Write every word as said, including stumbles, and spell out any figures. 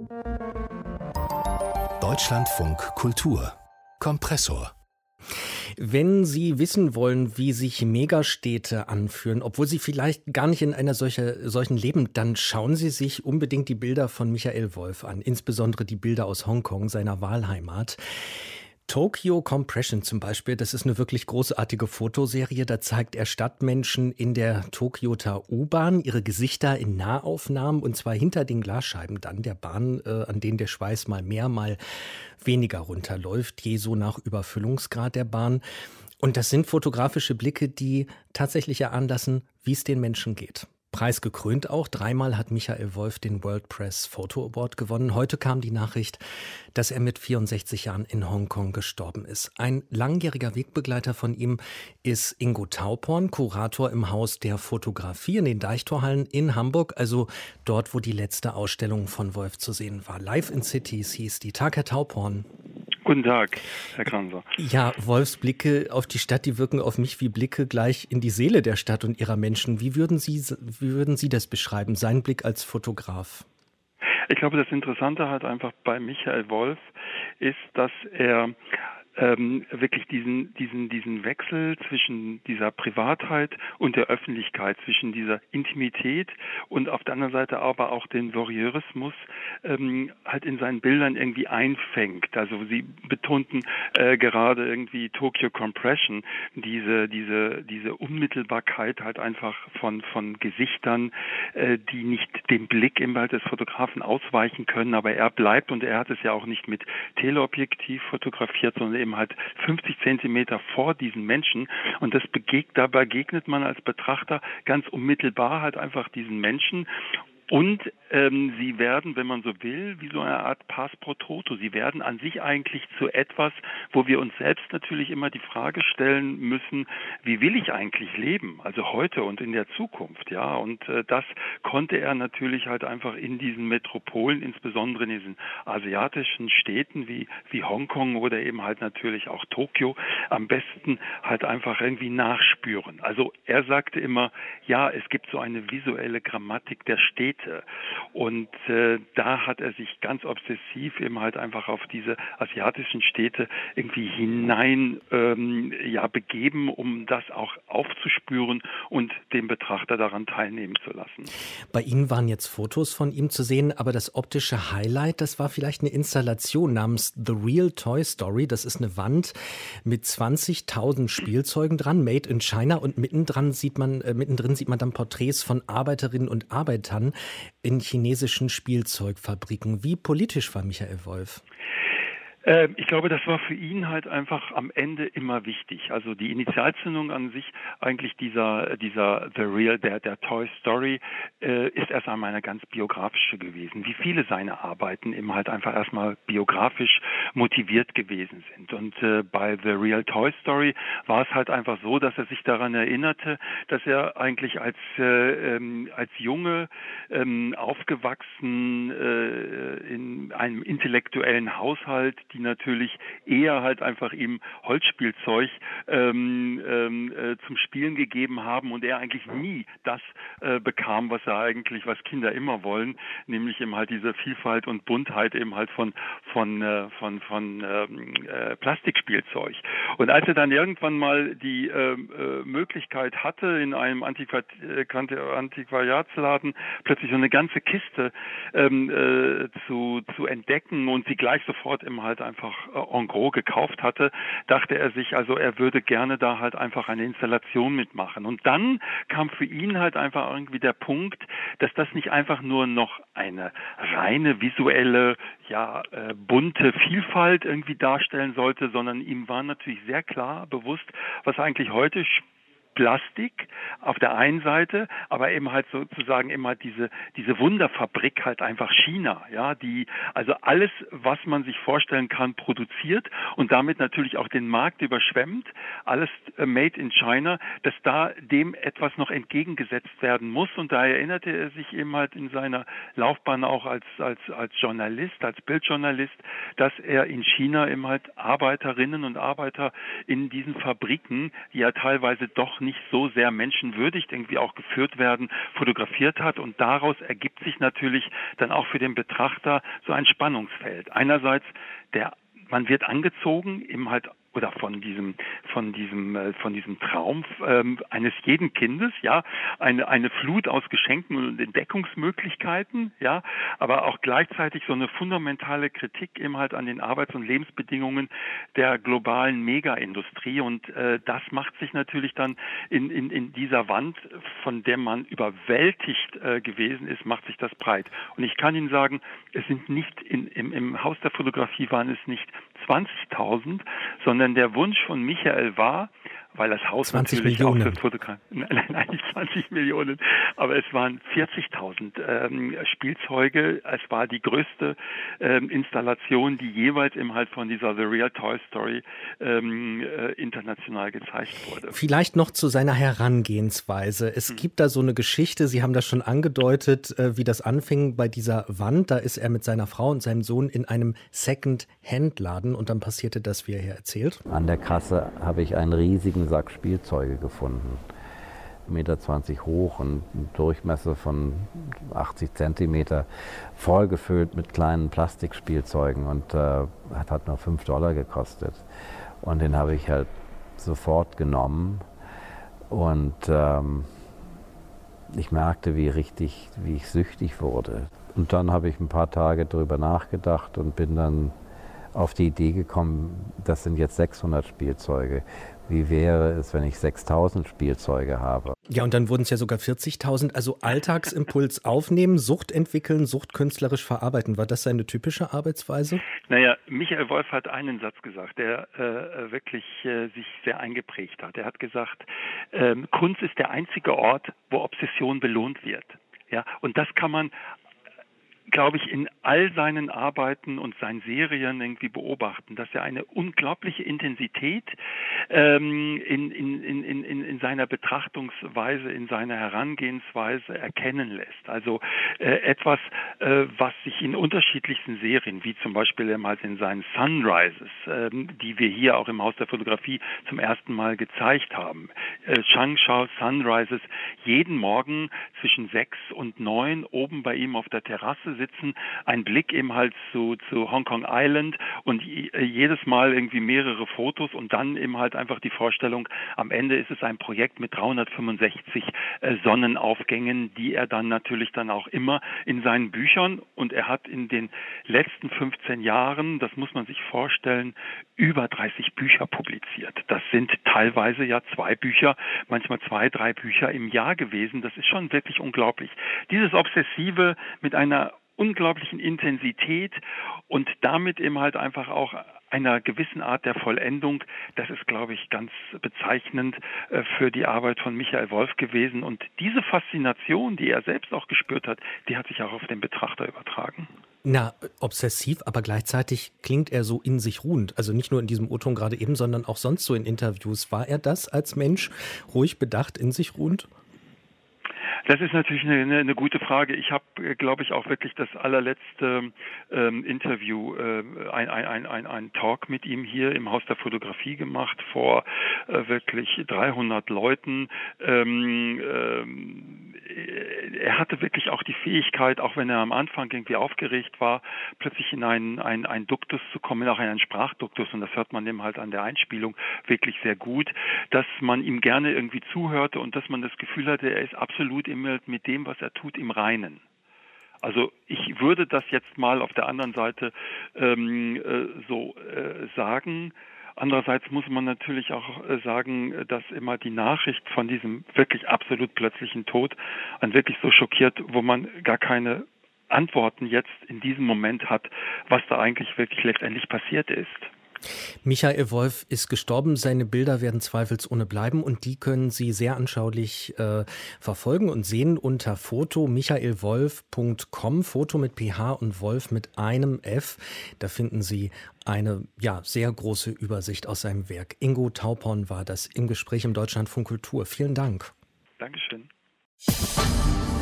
Deutschlandfunk Kultur Kompressor. Wenn Sie wissen wollen, wie sich Megastädte anfühlen, obwohl sie vielleicht gar nicht in einer solche, solchen leben, dann schauen Sie sich unbedingt die Bilder von Michael Wolf an, insbesondere die Bilder aus Hongkong, seiner Wahlheimat. Tokyo Compression zum Beispiel, das ist eine wirklich großartige Fotoserie. Da zeigt er Stadtmenschen in der Tokioter U-Bahn, ihre Gesichter in Nahaufnahmen und zwar hinter den Glasscheiben dann der Bahn, äh, an denen der Schweiß mal mehr, mal weniger runterläuft, je so nach Überfüllungsgrad der Bahn. Und das sind fotografische Blicke, die tatsächlich erahnen lassen, wie es den Menschen geht. Preisgekrönt auch. Dreimal hat Michael Wolf den World Press Photo Award gewonnen. Heute kam die Nachricht, dass er mit vierundsechzig Jahren in Hongkong gestorben ist. Ein langjähriger Wegbegleiter von ihm ist Ingo Tauporn, Kurator im Haus der Fotografie in den Deichtorhallen in Hamburg, also dort, wo die letzte Ausstellung von Wolf zu sehen war. Live in Cities hieß die. Tag, Herr Tauporn. Guten Tag, Herr Kranser. Ja, Wolfs Blicke auf die Stadt, die wirken auf mich wie Blicke gleich in die Seele der Stadt und ihrer Menschen. Wie würden Sie, wie würden Sie das beschreiben, sein Blick als Fotograf? Ich glaube, das Interessante halt einfach bei Michael Wolf ist, dass er ähm, wirklich diesen, diesen, diesen Wechsel zwischen dieser Privatheit und der Öffentlichkeit, zwischen dieser Intimität und auf der anderen Seite aber auch den Voyeurismus ähm, halt in seinen Bildern irgendwie einfängt. Also Sie betonten äh, gerade irgendwie Tokyo Compression, diese, diese, diese Unmittelbarkeit halt einfach von, von Gesichtern, äh, die nicht dem Blick im Wald des Fotografen ausweichen können, aber er bleibt und er hat es ja auch nicht mit Teleobjektiv fotografiert, sondern eben halt fünfzig Zentimeter vor diesen Menschen und das begegnet, da begegnet man als Betrachter ganz unmittelbar halt einfach diesen Menschen. Und ähm, sie werden, wenn man so will, wie so eine Art Pass pro Toto. Sie werden an sich eigentlich zu etwas, wo wir uns selbst natürlich immer die Frage stellen müssen, wie will ich eigentlich leben? Also heute und in der Zukunft, ja. Und äh, das konnte er natürlich halt einfach in diesen Metropolen, insbesondere in diesen asiatischen Städten wie wie Hongkong oder eben halt natürlich auch Tokio, am besten halt einfach irgendwie nachspüren. Also er sagte immer, ja, es gibt so eine visuelle Grammatik der Städte. Und äh, da hat er sich ganz obsessiv eben halt einfach auf diese asiatischen Städte irgendwie hinein ähm, ja, begeben, um das auch aufzuspüren und den Betrachter daran teilnehmen zu lassen. Bei Ihnen waren jetzt Fotos von ihm zu sehen, aber das optische Highlight, das war vielleicht eine Installation namens The Real Toy Story. Das ist eine Wand mit zwanzigtausend Spielzeugen dran, made in China und mittendrin sieht man, äh, mittendrin sieht man dann Porträts von Arbeiterinnen und Arbeitern in chinesischen Spielzeugfabriken. Wie politisch war Michael Wolf? Ich glaube, das war für ihn halt einfach am Ende immer wichtig. Also die Initialzündung an sich, eigentlich dieser dieser The Real, der der Toy Story, äh, ist erst einmal eine ganz biografische gewesen. Wie viele seiner Arbeiten eben halt einfach erstmal biografisch motiviert gewesen sind. Und äh, bei The Real Toy Story war es halt einfach so, dass er sich daran erinnerte, dass er eigentlich als äh, ähm, als Junge ähm, aufgewachsen äh, in einem intellektuellen Haushalt, die natürlich eher halt einfach ihm Holzspielzeug ähm, ähm, äh, zum Spielen gegeben haben und er eigentlich nie das äh, bekam, was er eigentlich, was Kinder immer wollen, nämlich eben halt diese Vielfalt und Buntheit eben halt von von äh, von von ähm, äh, Plastikspielzeug. Und als er dann irgendwann mal die äh, äh, Möglichkeit hatte, in einem Antiquar- äh, Antiquariatsladen plötzlich so eine ganze Kiste ähm, äh, zu zu entdecken und sie gleich sofort eben halt einfach en gros gekauft hatte, dachte er sich, also er würde gerne da halt einfach eine Installation mitmachen. Und dann kam für ihn halt einfach irgendwie der Punkt, dass das nicht einfach nur noch eine reine visuelle, ja, äh, bunte Vielfalt irgendwie darstellen sollte, sondern ihm war natürlich sehr klar bewusst, was eigentlich heute Plastik auf der einen Seite, aber eben halt sozusagen immer diese diese Wunderfabrik halt einfach China, ja, die also alles, was man sich vorstellen kann, produziert und damit natürlich auch den Markt überschwemmt, alles äh, made in China, dass da dem etwas noch entgegengesetzt werden muss und da erinnerte er sich eben halt in seiner Laufbahn auch als als als Journalist, als Bildjournalist, dass er in China eben halt Arbeiterinnen und Arbeiter in diesen Fabriken, die ja teilweise doch nicht so sehr menschenwürdig irgendwie auch geführt werden, fotografiert hat. Und daraus ergibt sich natürlich dann auch für den Betrachter so ein Spannungsfeld. Einerseits der man wird angezogen, eben halt oder von diesem von diesem äh, von diesem Traum ähm, eines jeden Kindes, ja, eine eine Flut aus Geschenken und Entdeckungsmöglichkeiten, ja, aber auch gleichzeitig so eine fundamentale Kritik eben halt an den Arbeits- und Lebensbedingungen der globalen Megaindustrie und äh, das macht sich natürlich dann in in in dieser Wand, von der man überwältigt äh, gewesen ist, macht sich das breit. Und ich kann Ihnen sagen, es sind nicht in im im Haus der Fotografie waren es nicht zwanzigtausend, sondern der Wunsch von Michael war, weil das Haus zwanzig natürlich Millionen. auch für Fotograf nein, nein, nicht zwanzig Millionen, aber es waren vierzigtausend ähm, Spielzeuge. Es war die größte ähm, Installation, die jeweils im halt von dieser The Real Toy Story ähm, äh, international gezeigt wurde. Vielleicht noch zu seiner Herangehensweise. Es hm. gibt da so eine Geschichte, Sie haben das schon angedeutet, äh, wie das anfing bei dieser Wand. Da ist er mit seiner Frau und seinem Sohn in einem Second-Hand-Laden und dann passierte das, wie er hier erzählt. An der Kasse habe ich einen riesigen Sack Spielzeuge gefunden. eins Komma zwanzig Meter hoch und einen Durchmesser von achtzig Zentimeter, vollgefüllt mit kleinen Plastikspielzeugen und äh, hat, hat nur fünf Dollar gekostet. Und den habe ich halt sofort genommen und ähm, ich merkte, wie richtig, wie ich süchtig wurde. Und dann habe ich ein paar Tage drüber nachgedacht und bin dann auf die Idee gekommen, das sind jetzt sechshundert Spielzeuge. Wie wäre es, wenn ich sechstausend Spielzeuge habe? Ja, und dann wurden es ja sogar vierzigtausend. Also Alltagsimpuls aufnehmen, Sucht entwickeln, Sucht künstlerisch verarbeiten. War das seine typische Arbeitsweise? Naja, Michael Wolf hat einen Satz gesagt, der äh, wirklich äh, sich sehr eingeprägt hat. Er hat gesagt, ähm, Kunst ist der einzige Ort, wo Obsession belohnt wird. Ja, und das kann man, glaube ich, in all seinen Arbeiten und seinen Serien irgendwie beobachten, dass er eine unglaubliche Intensität ähm, in, in, in, in, in seiner Betrachtungsweise, in seiner Herangehensweise erkennen lässt. Also äh, etwas, äh, was sich in unterschiedlichsten Serien, wie zum Beispiel eben halt in seinen Sunrises, äh, die wir hier auch im Haus der Fotografie zum ersten Mal gezeigt haben, äh, Changsha Sunrises, jeden Morgen zwischen sechs und neun oben bei ihm auf der Terrasse sitzen, ein Blick eben halt zu, zu Hong Kong Island und jedes Mal irgendwie mehrere Fotos und dann eben halt einfach die Vorstellung, am Ende ist es ein Projekt mit dreihundertfünfundsechzig äh, Sonnenaufgängen, die er dann natürlich dann auch immer in seinen Büchern und er hat in den letzten fünfzehn Jahren, das muss man sich vorstellen, über dreißig Bücher publiziert. Das sind teilweise ja zwei Bücher, manchmal zwei, drei Bücher im Jahr gewesen. Das ist schon wirklich unglaublich. Dieses Obsessive mit einer unglaublichen Intensität und damit eben halt einfach auch einer gewissen Art der Vollendung, das ist, glaube ich, ganz bezeichnend äh, für die Arbeit von Michael Wolf gewesen. Und diese Faszination, die er selbst auch gespürt hat, die hat sich auch auf den Betrachter übertragen. Na, obsessiv, aber gleichzeitig klingt er so in sich ruhend. Also nicht nur in diesem O-Ton gerade eben, sondern auch sonst so in Interviews. War er das als Mensch ruhig, bedacht, in sich ruhend? Das ist natürlich eine, eine gute Frage. Ich habe, glaube ich, auch wirklich das allerletzte ähm, Interview, äh, ein, ein, ein, ein Talk mit ihm hier im Haus der Fotografie gemacht vor äh, wirklich dreihundert Leuten. Ähm, ähm, er hatte wirklich auch die Fähigkeit, auch wenn er am Anfang irgendwie aufgeregt war, plötzlich in einen, einen, einen Duktus zu kommen, auch in einen Sprachduktus. Und das hört man dem halt an der Einspielung wirklich sehr gut, dass man ihm gerne irgendwie zuhörte und dass man das Gefühl hatte, er ist absolut mit dem, was er tut, im Reinen. Also ich würde das jetzt mal auf der anderen Seite ähm, äh, so äh, sagen. Andererseits muss man natürlich auch äh, sagen, dass immer die Nachricht von diesem wirklich absolut plötzlichen Tod einen wirklich so schockiert, wo man gar keine Antworten jetzt in diesem Moment hat, was da eigentlich wirklich letztendlich passiert ist. Michael Wolf ist gestorben, seine Bilder werden zweifelsohne bleiben und die können Sie sehr anschaulich äh, verfolgen und sehen unter foto michael wolf punkt com, Foto mit P H und Wolf mit einem F. Da finden Sie eine ja, sehr große Übersicht aus seinem Werk. Ingo Taupon war das im Gespräch im Deutschlandfunk Kultur. Vielen Dank. Dankeschön.